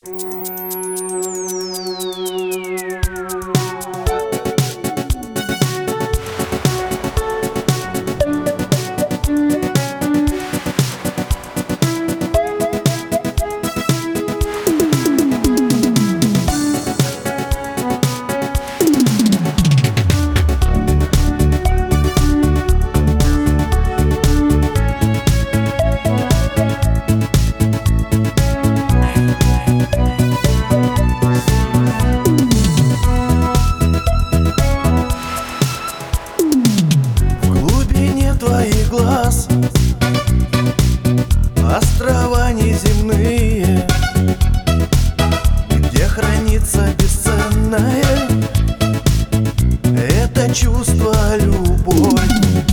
Твоих глаз острова неземные, где хранится бесценное это чувство, любовь,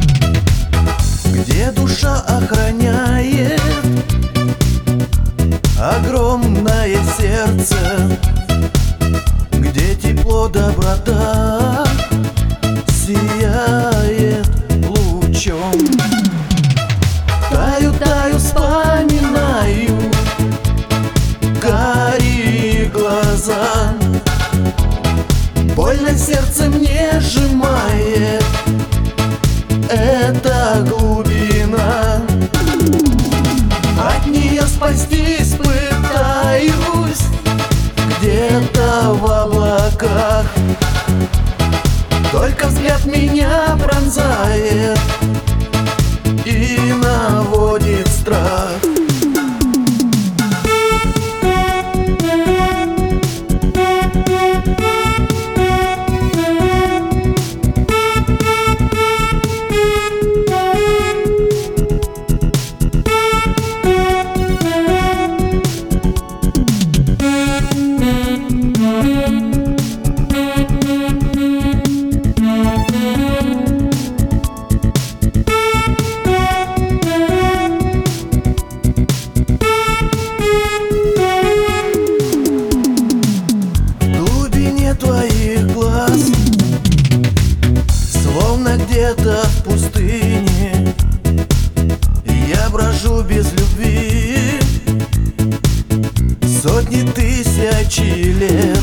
где душа охраняет огромное сердце, где тепло, доброта сияет лучом. Таю, таю, вспоминаю карие глаза, больно сердце мне сжимает эта глубина. От нее спастись пытаюсь где-то в облаках, только взгляд меня пронзает и наводит страх. Твоих глаз, словно где-то в пустыне, я брожу без любви сотни тысяч лет.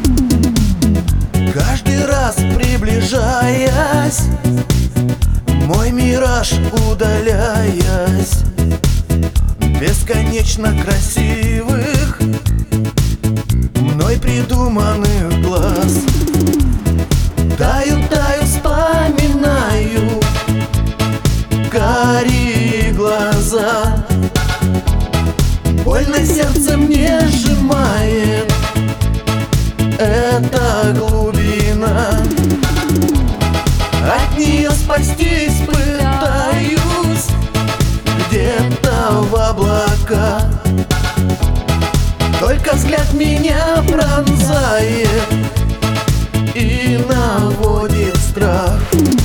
Каждый раз приближаясь, мой мираж удаляясь, бесконечно красивых мной придуманных глаз. Таю, таю, вспоминаю карие глаза, больно сердце мне сжимает эта глубина. От нее спастись пытаюсь где-то в облаках, только взгляд меня пронзает и наводит страх.